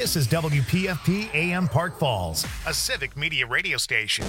This is WPFP AM Park Falls, a civic media radio station.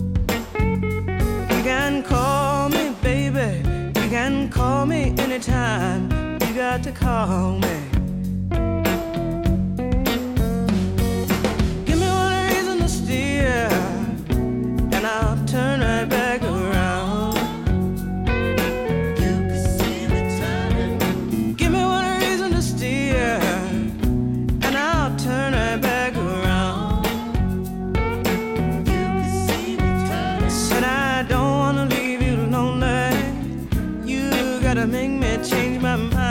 You can call me, baby. You can call me anytime. time, you got to call me. Give me one reason to steer, and I'll turn right back around. You can see me turning. Give me one reason to steer, and I'll turn right back around. You can see me turning. Said I don't wanna leave you lonely. You gotta make me change my mind.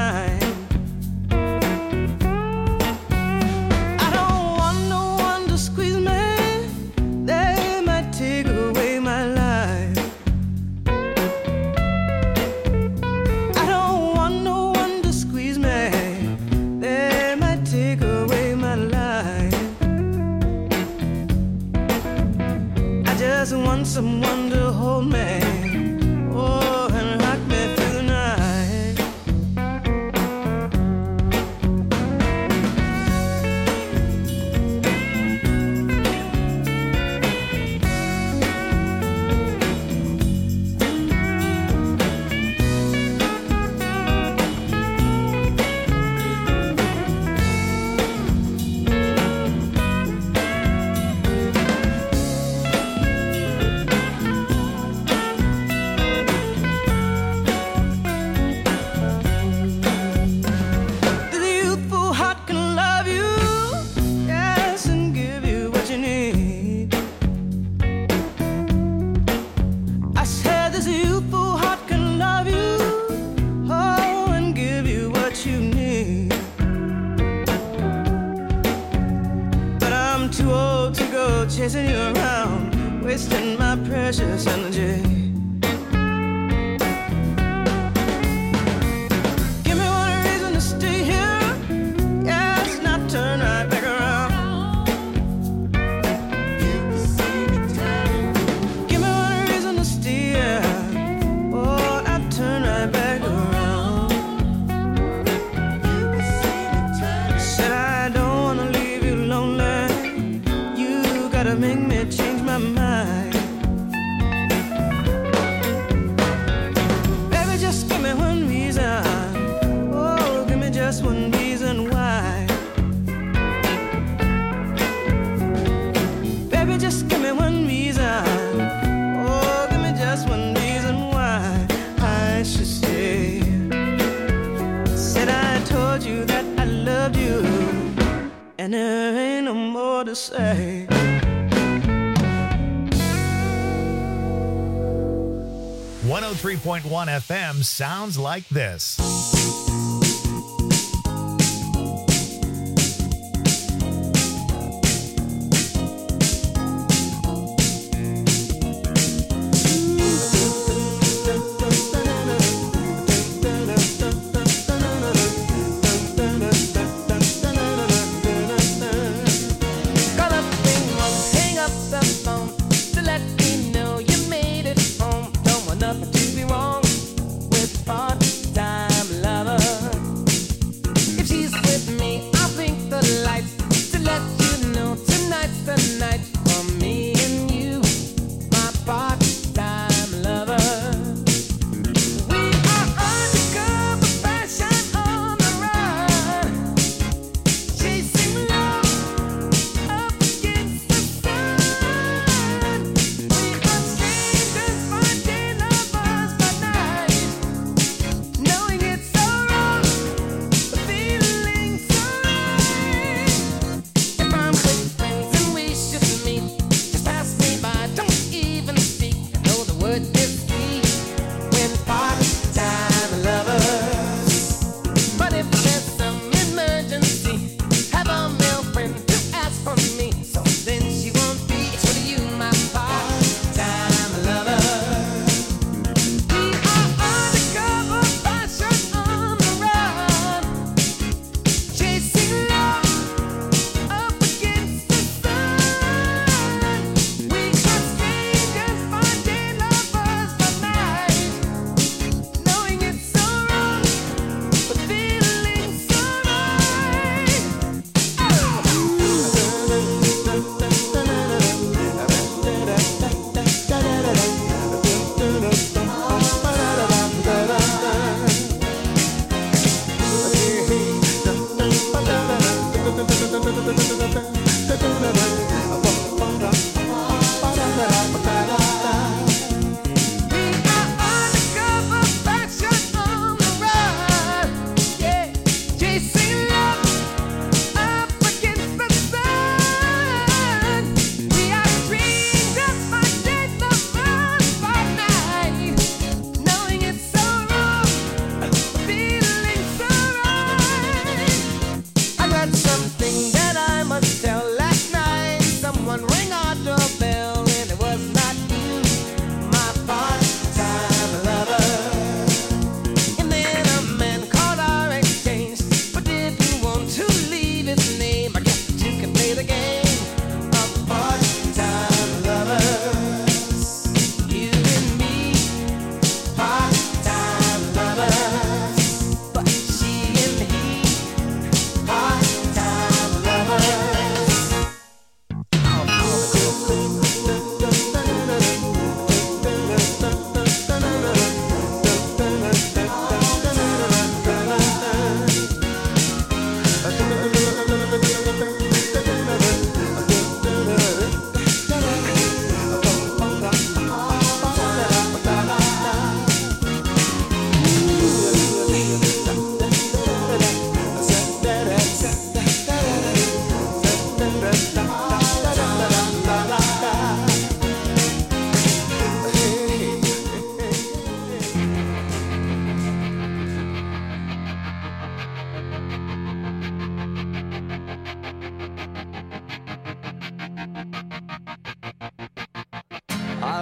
I don't want no one to squeeze me. They might take away my life. I don't want no one to squeeze me. They might take away my life. I just want someone to hold me. Oh, and rock me through the night. The youthful heart can love you, yes, and give you what you need. I said this youthful heart can love you, oh, and give you what you need. But I'm too old to go chasing you around, wasting my precious energy. Give me one reason to stay here, yes, not turn right back around. You can see me turning. Give me one reason to stay here, oh, not turn right back around. You can see me turning. Said I don't wanna leave you lonely. You gotta make me change my mind. Baby, just give me one reason. Oh, give me just one reason why. Baby, just give me one reason. Oh, give me just one reason why I should stay. Said I told you that I loved you, and there ain't no more to say. 103.1 FM sounds like this. Call up Ringo, hang up the phone to let me know you made it home. Don't want nothing to be wrong with part-time love.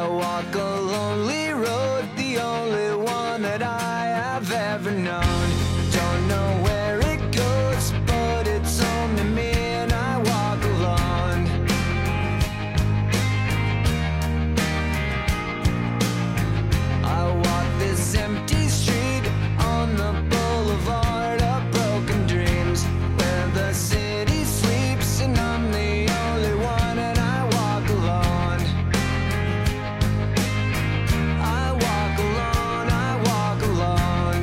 I walk a lonely road, the only one that I have ever known. Don't know where it goes, but it's only me and I walk alone. I walk this empty street on the boulevard of broken dreams, where the city sleeps and I'm the only one and I walk alone. I walk alone, I walk alone.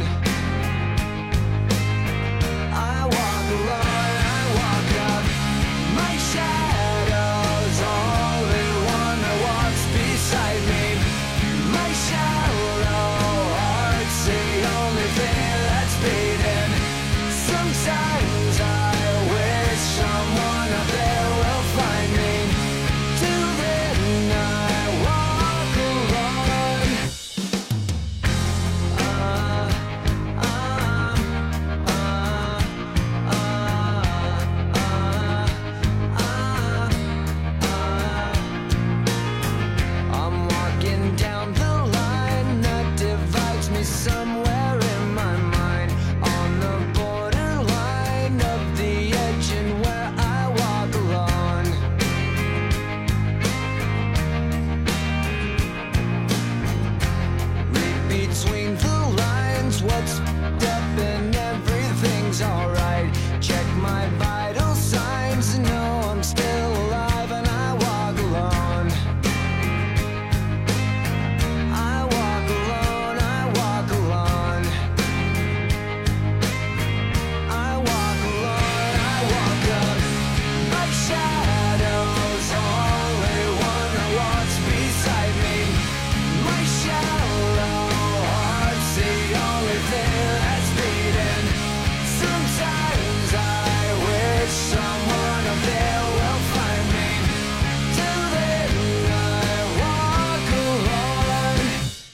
I walk alone, I walk up. My shadow's only one that walks beside me. My shallow heart's the only thing that's beating. Sometimes I wish someone up there will find me. Till then I walk alone. I'm walking down the line that divides me somewhere in my mind, on the borderline of the edge and where I walk alone. Read between the lines, what's up and everything's alright. Check my vital signs and know I'm still alive and I walk alone. I walk alone, I walk alone. I walk alone, I walk up. My shadow's only one that walks beside me. My shallow heart's the only thing that's beating. Sometimes I wish someone up there will find me. Till then I walk alone.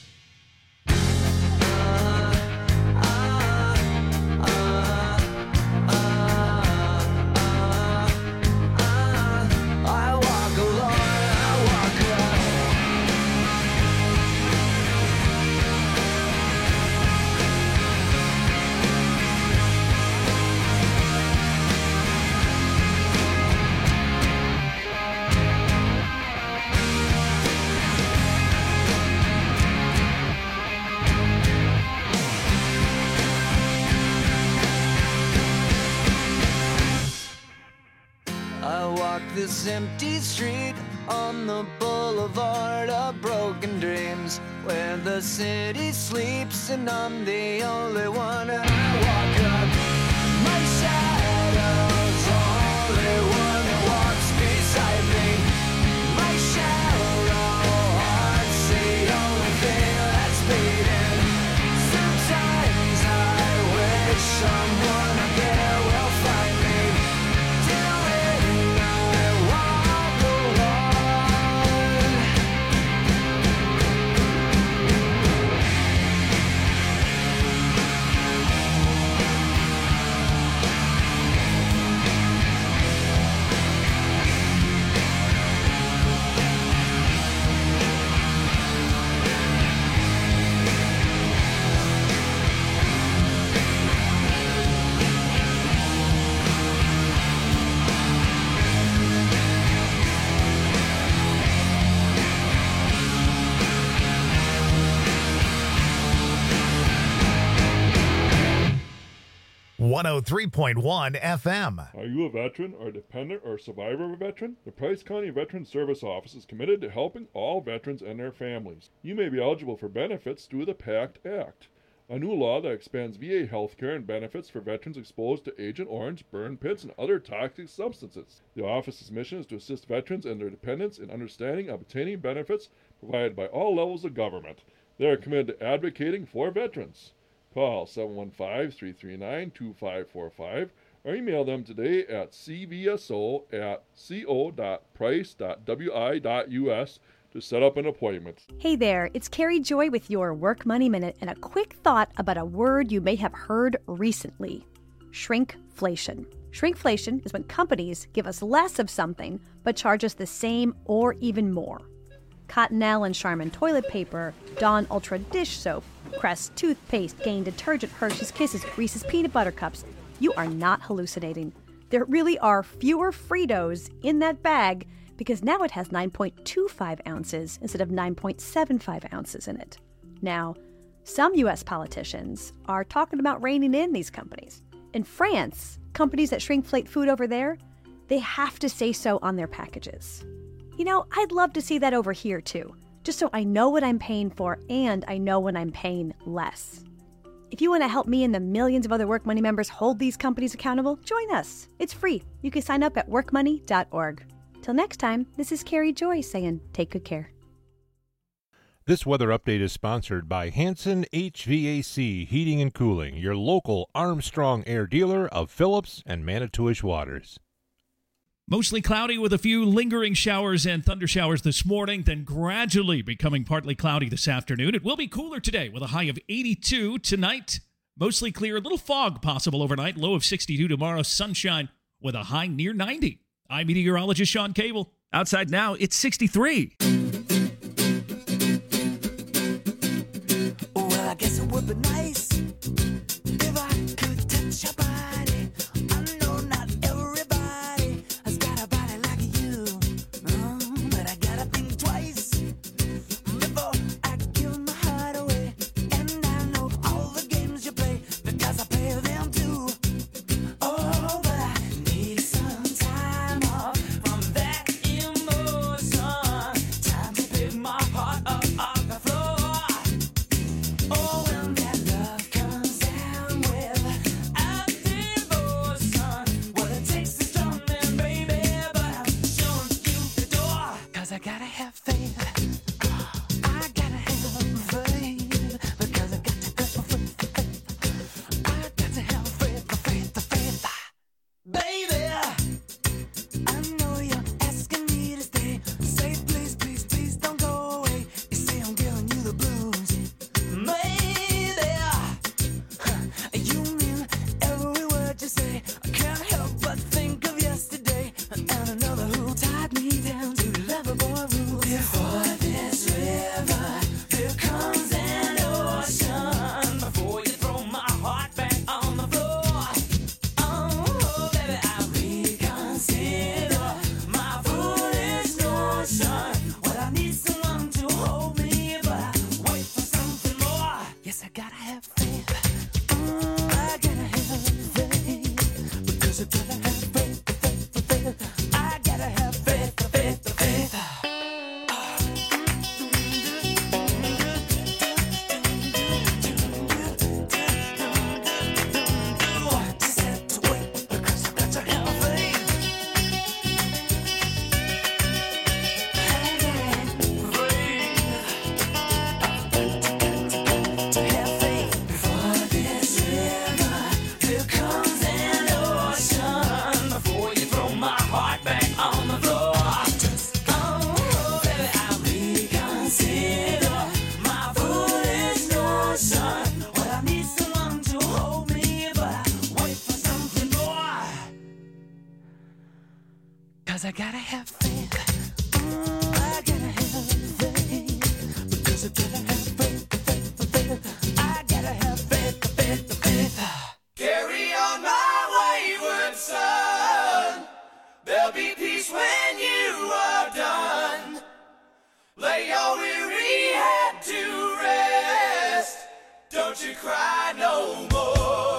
I walk alone, I walk alone. I walk this empty street on the boulevard of broken dreams, where the city sleeps and I'm the only one and I walk up. My shadow's only one that walks beside me. My shallow heart's the only thing that's beating. Sometimes I wish someone up there will find me. Till then I walk alone. One 103.1 FM. Are you a veteran or dependent or survivor of a veteran? The Price County Veteran Service Office is committed to helping all veterans and their families. You may be eligible for benefits through the PACT Act, a new law that expands VA health care and benefits for veterans exposed to Agent Orange, burn pits, and other toxic substances. The office's mission is to assist veterans and their dependents in understanding and obtaining benefits provided by all levels of government. They are committed to advocating for veterans. Call 715-339-2545 or email them today at cvso@co.price.wi.us to set up an appointment. Hey there, it's Carrie Joy with your Work Money Minute and a quick thought about a word you may have heard recently: shrinkflation. Shrinkflation is when companies give us less of something but charge us the same or even more. Cottonelle and Charmin toilet paper, Dawn Ultra dish soap, Crest toothpaste, Gain detergent, Hershey's Kisses, Reese's Peanut Butter Cups. You are not hallucinating. There really are fewer Fritos in that bag because now it has 9.25 ounces instead of 9.75 ounces in it. Now, some U.S. politicians are talking about reining in these companies. In France, companies that shrinkflate food over there, they have to say so on their packages. You know, I'd love to see that over here too, just so I know what I'm paying for and I know when I'm paying less. If you want to help me and the millions of other Work Money members hold these companies accountable, join us. It's free. You can sign up at workmoney.org. Till next time, this is Carrie Joy saying take good care. This weather update is sponsored by Hanson HVAC Heating and Cooling, your local Armstrong Air dealer of Phillips and Manitowish Waters. Mostly cloudy with a few lingering showers and thunder showers this morning, then gradually becoming partly cloudy this afternoon. It will be cooler today with a high of 82 tonight. Mostly clear, a little fog possible overnight, low of 62 tomorrow, sunshine with a high near 90. I'm meteorologist Sean Cable. Outside now, it's 63. Well, I guess it would be nice if I could touch your body. I know not everybody has got a body like you, but I gotta think twice before I give my heart away. And I know all the games you play because I play them too. Oh, but I need some time off from that emotion. Time to pick my heart up off the floor. Oh, when that love comes down with a devotion, well, it takes a strong man, baby, but I'm showing you the door. 'Cause I gotta have faith. I gotta have faith. Because I got to go for faith. I got to have faith, the faith, the faith. Baby, I know you're asking me to stay. Say please, please, please don't go away. You say I'm giving you the blues. Maybe you mean every word you say. I can't help but think of yesterday and another who tied me down to lovable rules. Before this river, here comes an ocean. Before you throw my heart back on the floor. Oh, baby, I reconsider my foolish notion. Well, I need someone to hold me, but I wait for something more. Yes, I gotta have faith. I gotta have faith. Because I gotta have faith, faith, faith. I gotta have faith, faith, faith. Just have to wait because I got to have faith. To have faith before this river, here comes an ocean. Before you throw my heart back on the floor. Oh, baby, I reconsider my foolish notion. Well, I need someone to hold me, but I wait for something more. 'Cause I gotta have faith. I gotta have faith. Because I gotta have faith, faith, faith. I gotta have faith, faith, faith. Carry on my wayward son. There'll be peace when you are done. Lay your weary head to rest. Don't you cry no more.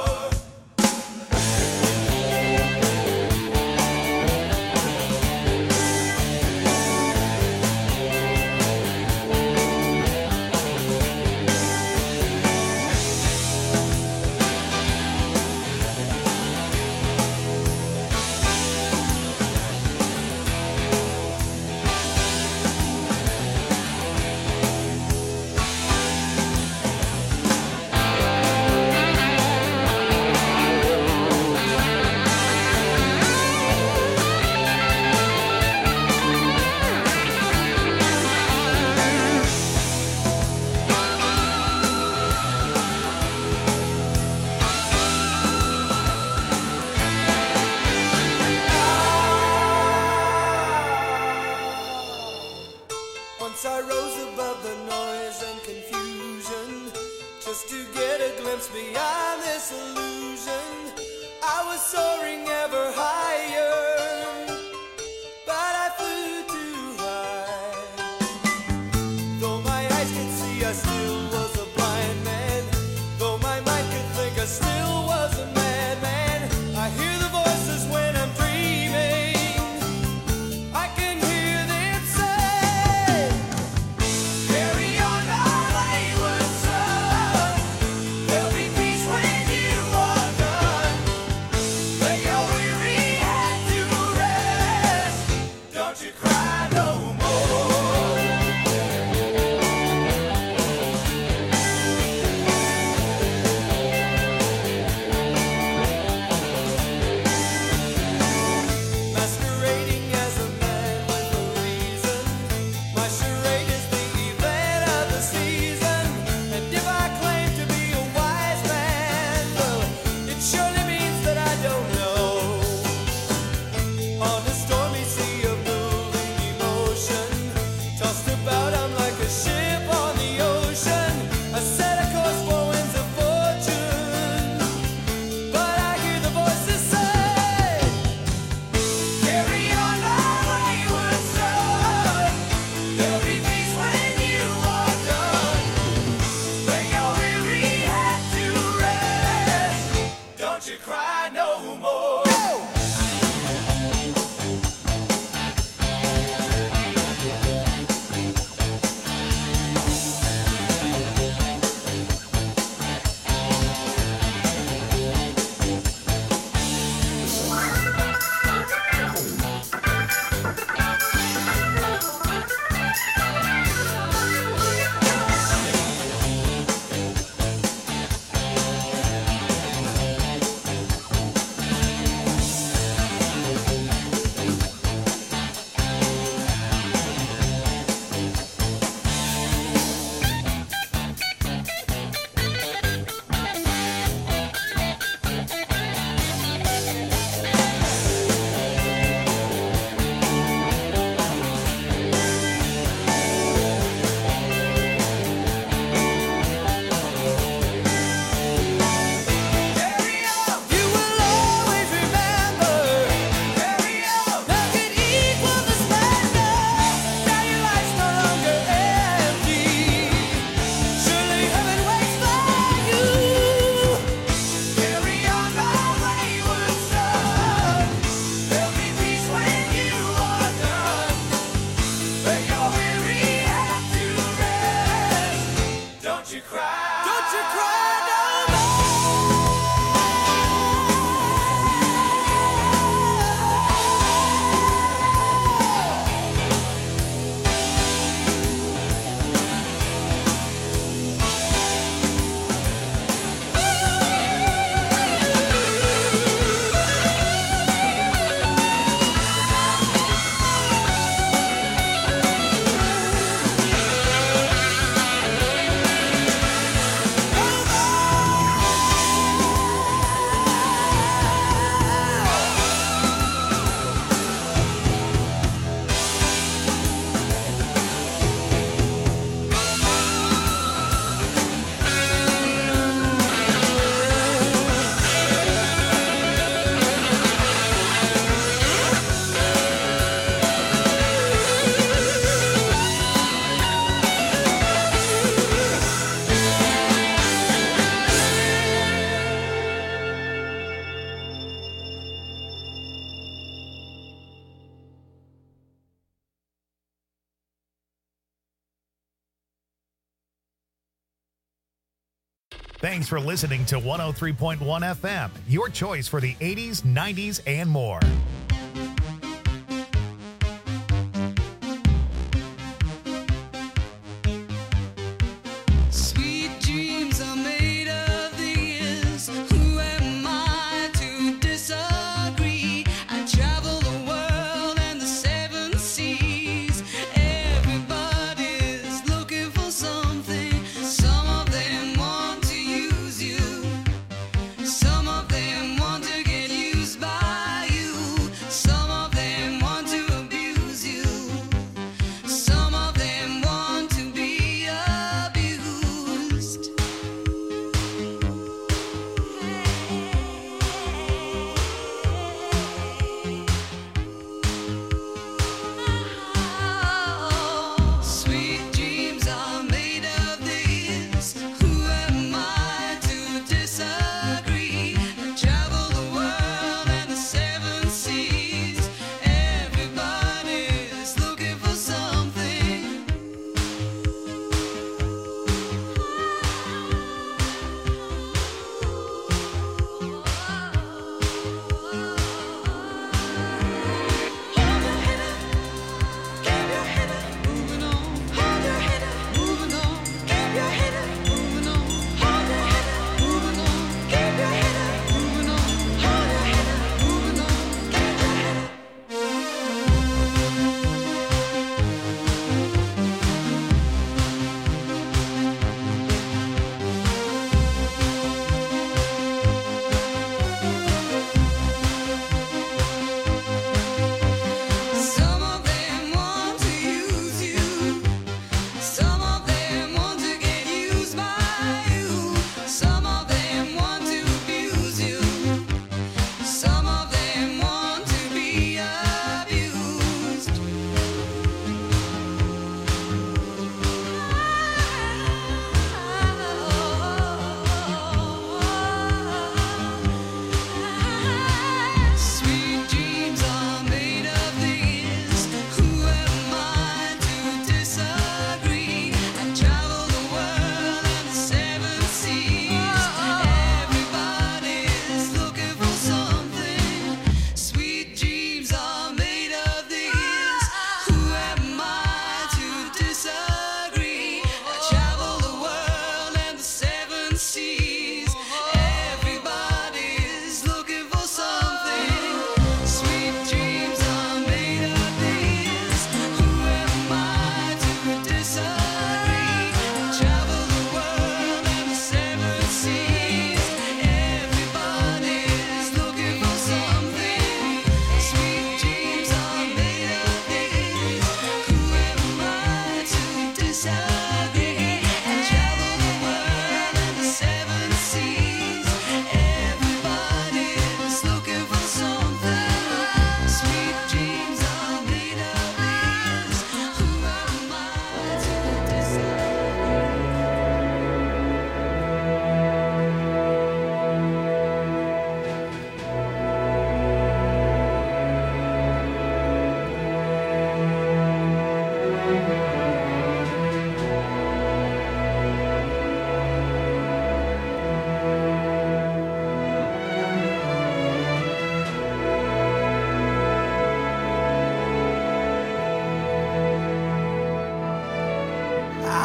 Once I rose above the noise and confusion, just to get a glimpse beyond this illusion. I was soaring ever higher, but I flew too high. Though my eyes could see, I still was a blind man. Though my mind could think, I still was a madman. I hear the voices when I'm dreaming. I can hear them say, carry on our wayward son. There'll be peace when you are done. Lay your weary head to rest. Don't you cry no more. Masquerading as a man with a reason. My charade is the event of the season. And if I claim to be a wise man, well, it surely means that I don't know. On a stormy sea of moving emotion, tossed about, I'm like a ship on the ocean. I set a course for winds of fortune, but I hear the voices say, carry on our wayward son. There'll be peace when you are done. Lay your weary head to rest. Don't you cry no more. You will always remember. Carry on. Nothing equals the splendor. Now your life's no longer empty. Surely heaven waits for you. Carry on, our wayward son. There'll be peace when you are done. Lay your weary head to rest. Don't you cry. Don't you cry no more. Thanks for listening to 103.1 FM, your choice for the 80s, 90s, and more. Sweet dreams are made of these. Who am I to disagree? I travel the world and the seven seas. Everybody's looking for something. Some of them want to use you. Some of them want to get used by you. Some of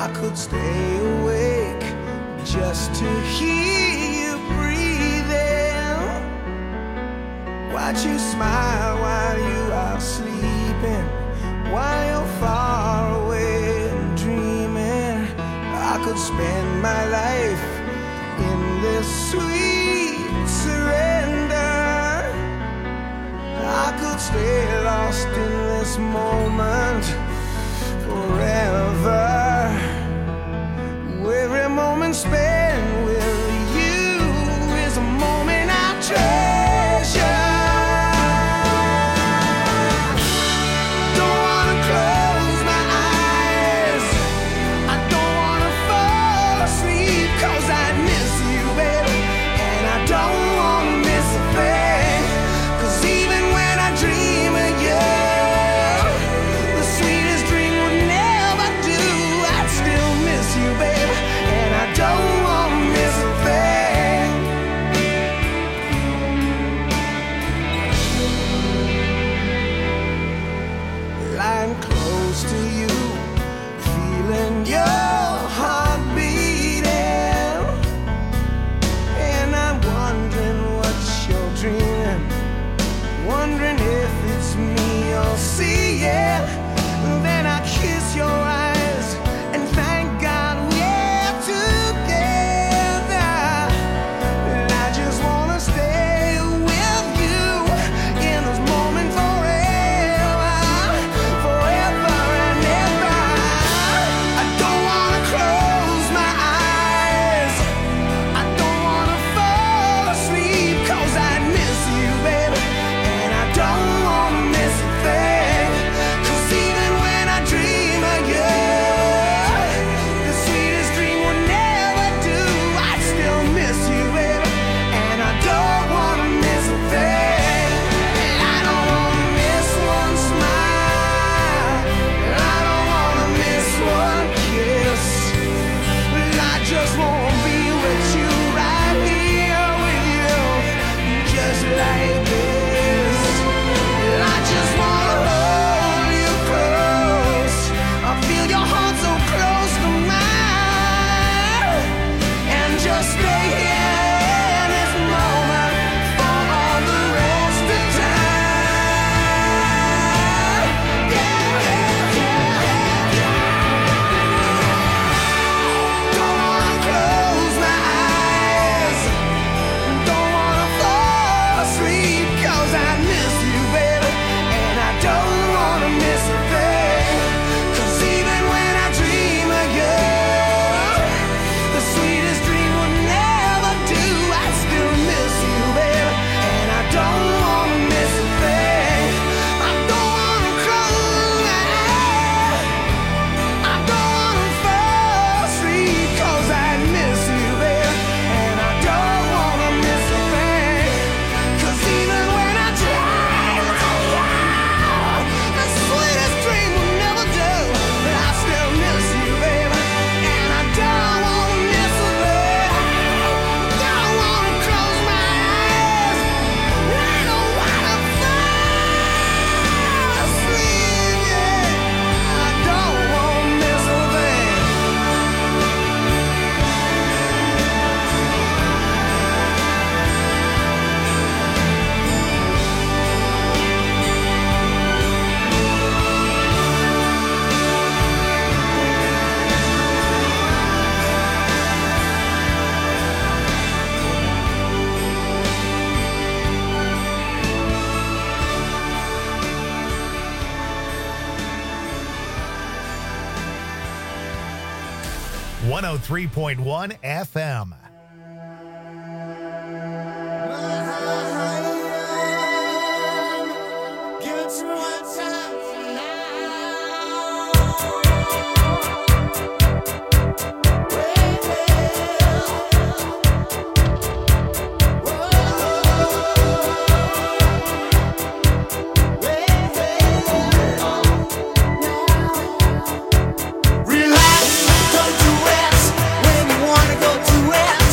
I could stay awake just to hear you breathing. Watch you smile while you are sleeping, while you're far away and dreaming. I could spend my life in this sweet surrender. I could stay lost in this moment forever. Every moment spent with you is a moment I treasure. Don't wanna close my eyes, I don't wanna fall asleep, 'cause I miss you, baby, and I don't wanna miss a thing. 'Cause even when I dream of you, the sweetest dream would never do. I'd still miss you, baby, and I don't wanna miss a thing. Lying close to you, feeling your heart beating, and I'm wondering what you're dreaming, wondering if it's me you're seeing. Then I kiss your eyes and thank God we're together. And I just wanna stay with you in this moment forever, forever and ever. I don't wanna close my eyes, I don't wanna fall asleep, 'cause I miss you, baby, and I don't wanna miss a thing. 'Cause even when I dream of you, the sweetest dream would never do. I'd still miss you, baby, and I don't wanna miss a thing. And I don't wanna miss one smile, and I don't wanna miss one kiss. But I just wanna be with you, right here with you, just like this. And I just wanna hold you close, I feel your heart so close to mine, and just stay here in this moment for all the rest of time. Yeah, yeah, yeah, yeah. Don't wanna close my eyes, don't wanna fall asleep, 'cause I miss you, baby, and I don't wanna miss a thing. 'Cause even when I dream of you, the sweetest dream would never do. I still miss you, baby, and I don't wanna miss a thing. I don't wanna close my eyes, I don't wanna fall asleep, 'cause I miss you, baby, and I don't wanna miss a thing. 'Cause even when I dream of you, the sweetest dream will never do. But I still miss you, baby, and I don't wanna miss a thing. Don't wanna close my eyes, I don't wanna fall asleep, yeah. I don't wanna miss a thing. FM. 103.1 FM. Relax, don't you rest when you wanna go to rest.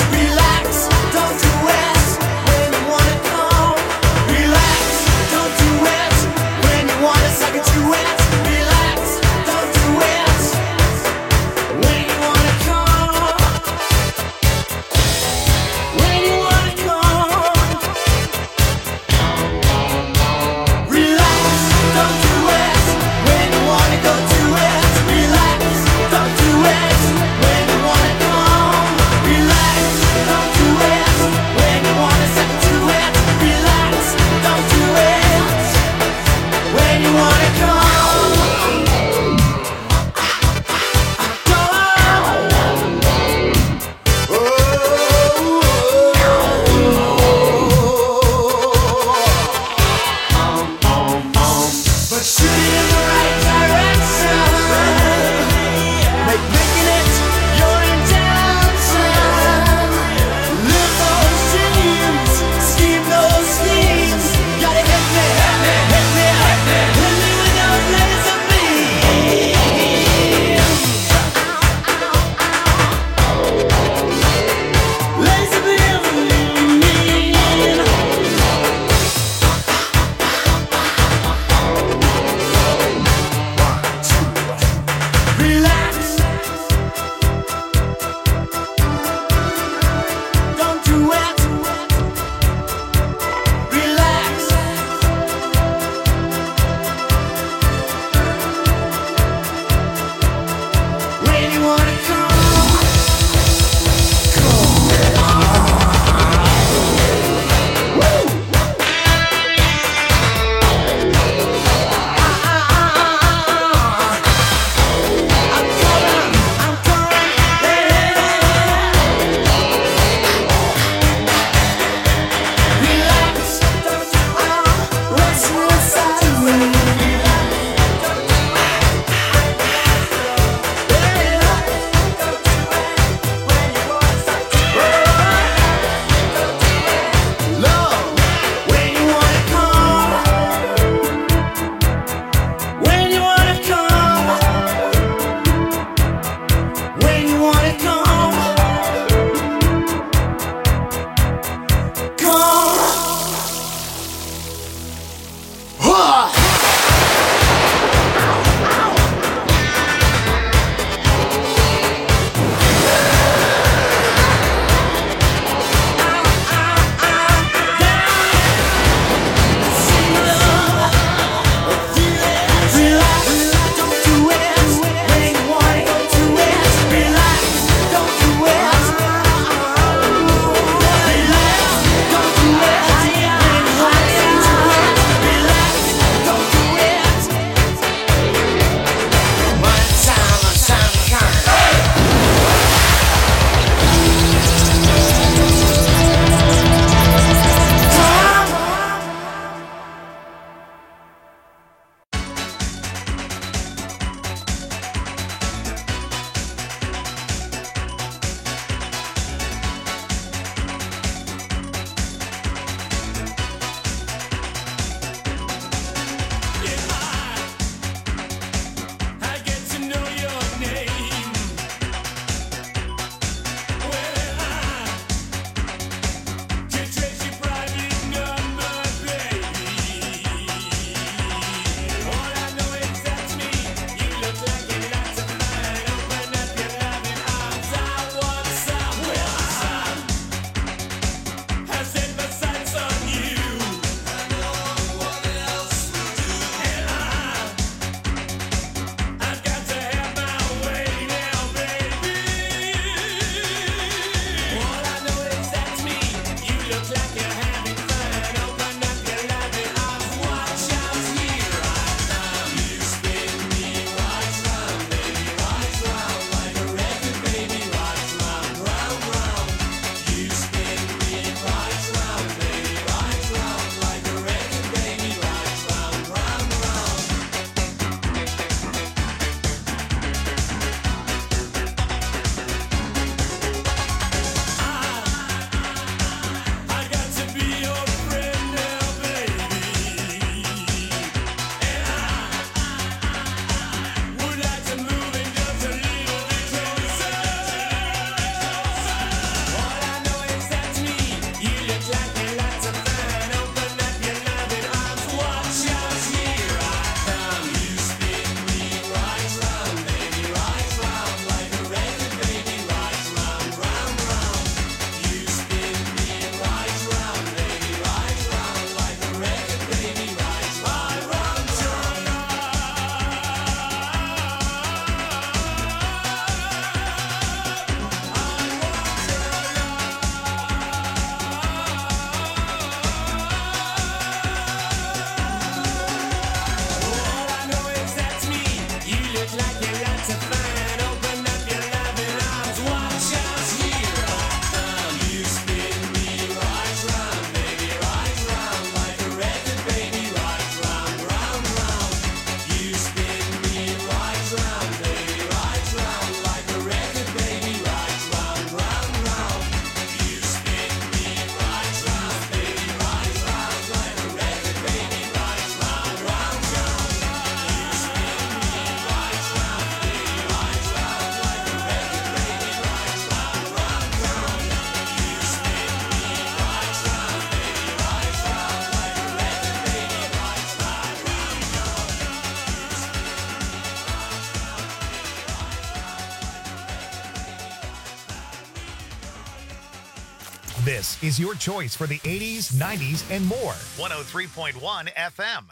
This is your choice for the 80s, 90s, and more. 103.1 FM.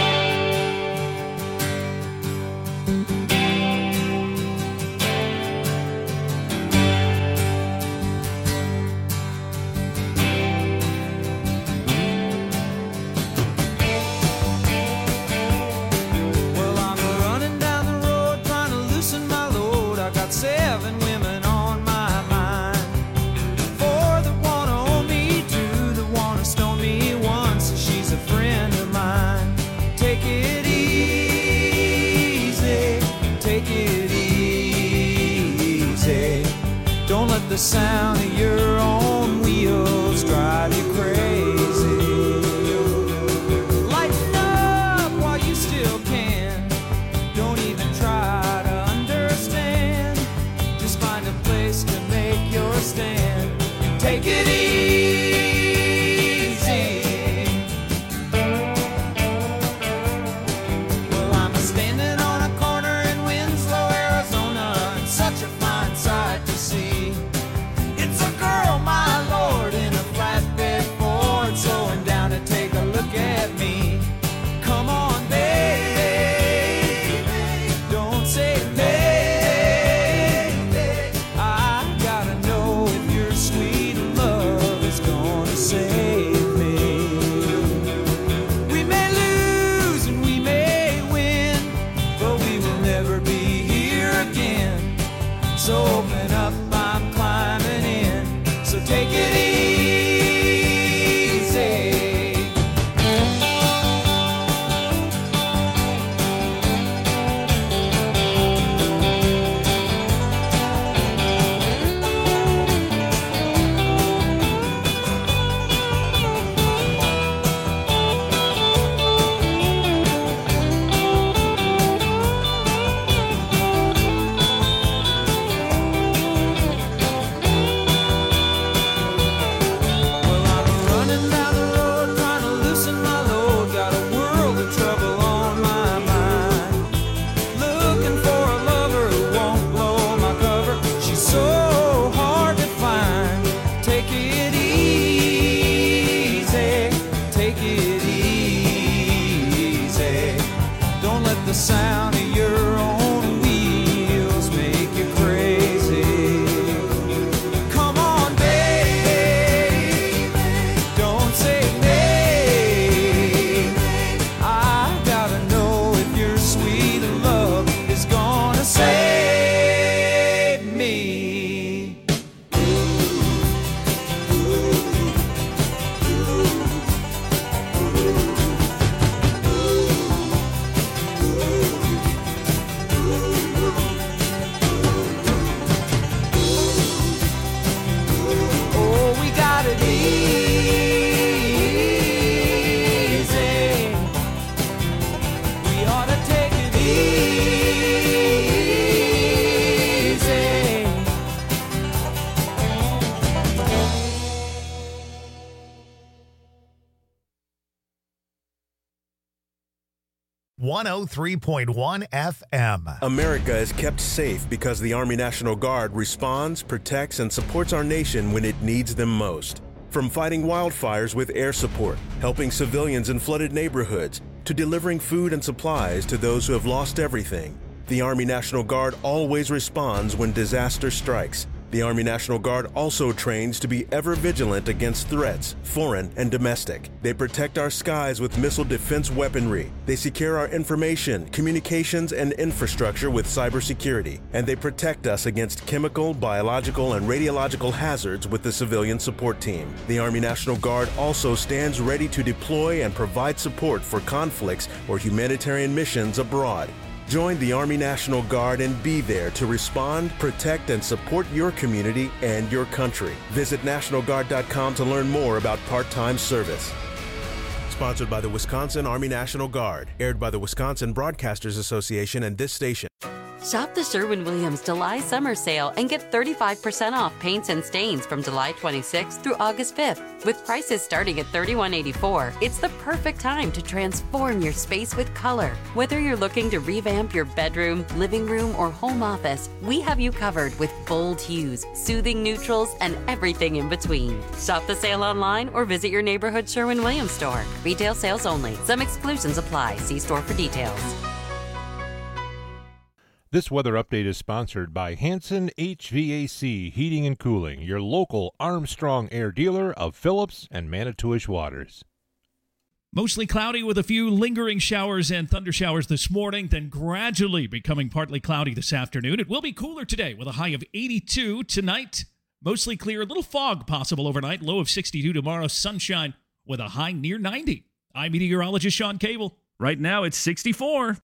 Well, I'm running down the road trying to loosen my load. I got 7 women on my mind. 4 that wanna own me, 2 that wanna stone me once. She's a friend of mine. Take it easy, take it easy. Don't let the sound of your own wheels drive you crazy. Lighten up while you still can. Don't even try to understand. Just find a place to make your stand. Take it easy. Well, I'm standing on a corner in Winslow, Arizona, and such a fine sight to see. It's a girl, my lord, in a flatbed Ford, slowing down to take a look at me. Come on, baby, don't say maybe. I gotta know if your sweet love is gonna save me. We may lose and we may win, but we will never be here again. So open up, I'm climbing in. So take it easy. Well, I'm running down the road trying to loosen my load. Got a world of trouble on my mind. Looking for a lover who won't blow my cover. She's so hard to find. Take it easy, take it easy. Don't let the sound of your own wheels make you crazy. Come on, baby, don't say maybe. I gotta know if your sweet love is gonna save me. Oh, we got it easy. We ought to take it easy. 103.1 FM. America is kept safe because the Army National Guard responds, protects, and supports our nation when it needs them most. From fighting wildfires with air support, helping civilians in flooded neighborhoods, to delivering food and supplies to those who have lost everything, the Army National Guard always responds when disaster strikes. The Army National Guard also trains to be ever vigilant against threats, foreign and domestic. They protect our skies with missile defense weaponry. They secure our information, communications, and infrastructure with cybersecurity. And they protect us against chemical, biological, and radiological hazards with the civilian support team. The Army National Guard also stands ready to deploy and provide support for conflicts or humanitarian missions abroad. Join the Army National Guard and be there to respond, protect, and support your community and your country. Visit NationalGuard.com to learn more about part-time service. Sponsored by the Wisconsin Army National Guard. Aired by the Wisconsin Broadcasters Association and this station. Shop the Sherwin-Williams July Summer Sale and get 35% off paints and stains from July 26th through August 5th. With prices starting at $31.84, it's the perfect time to transform your space with color. Whether you're looking to revamp your bedroom, living room, or home office, we have you covered with bold hues, soothing neutrals, and everything in between. Shop the sale online or visit your neighborhood Sherwin-Williams store. Retail sales only. Some exclusions apply. See store for details. This weather update is sponsored by Hanson HVAC Heating and Cooling, your local Armstrong Air dealer of Phillips and Manitowish Waters. Mostly cloudy with a few lingering showers and thunder showers this morning, then gradually becoming partly cloudy this afternoon. It will be cooler today with a high of 82 tonight. Mostly clear, a little fog possible overnight, low of 62 tomorrow, sunshine with a high near 90. I'm meteorologist Sean Cable. Right now it's 64.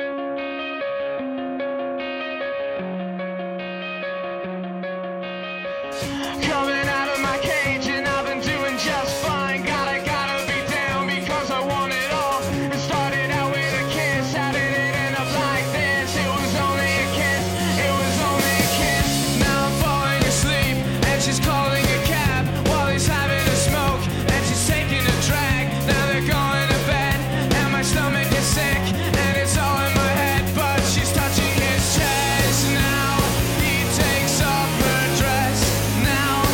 Coming out of my cage and I've been doing just fine. Gotta be down because I want it all. It started out with a kiss, how did it end up like this? It was only a kiss, it was only a kiss. Now I'm falling asleep and she's calling a cab while he's having a smoke and she's taking a drag. Now they're going to bed and my stomach is sick and it's all in my head, but she's touching his chest. Now he takes off her dress. Now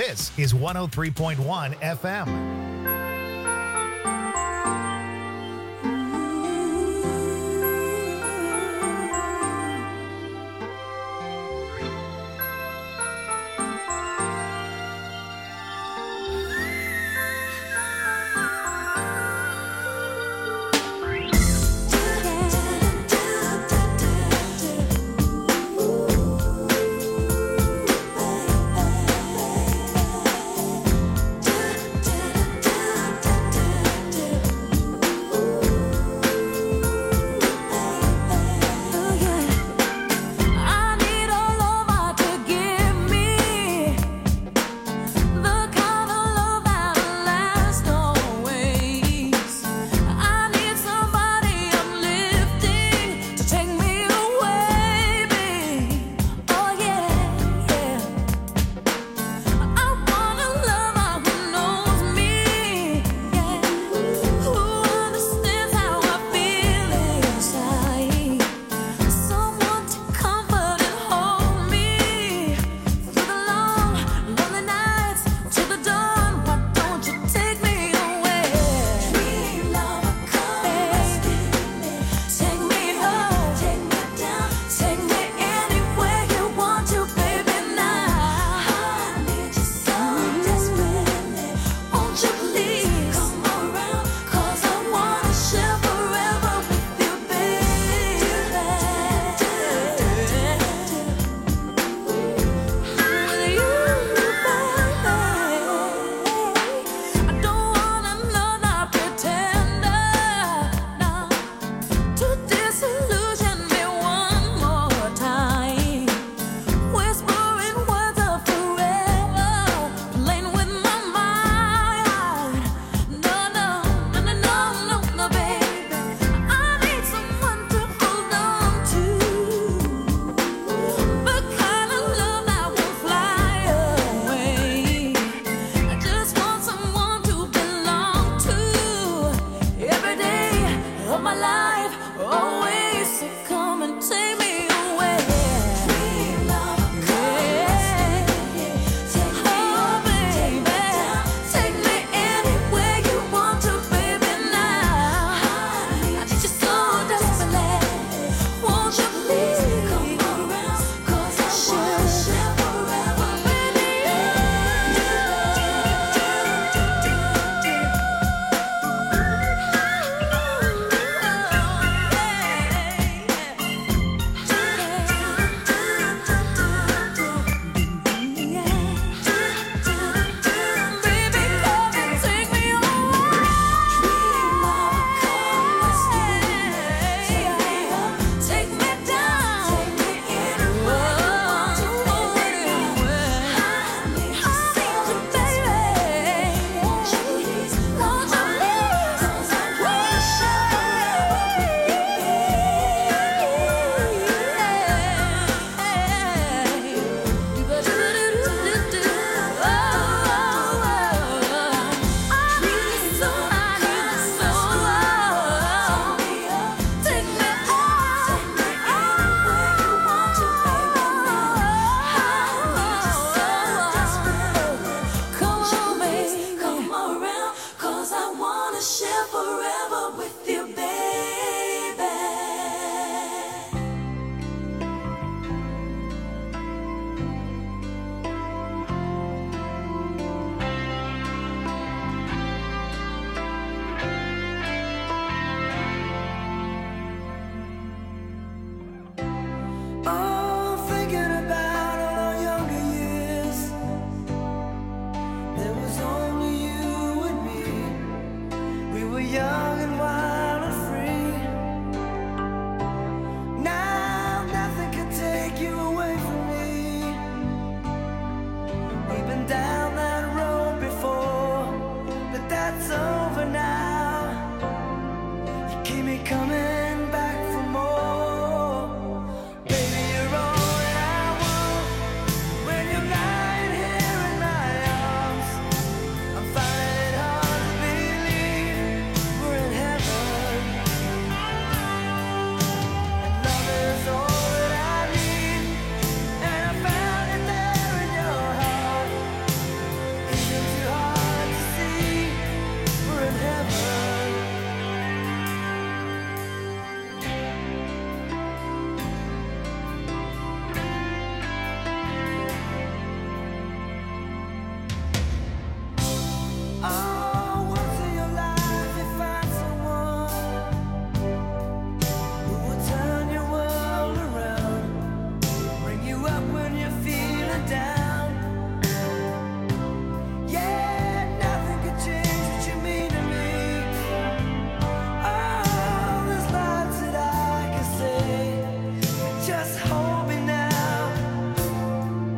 This is 103.1 FM. Coming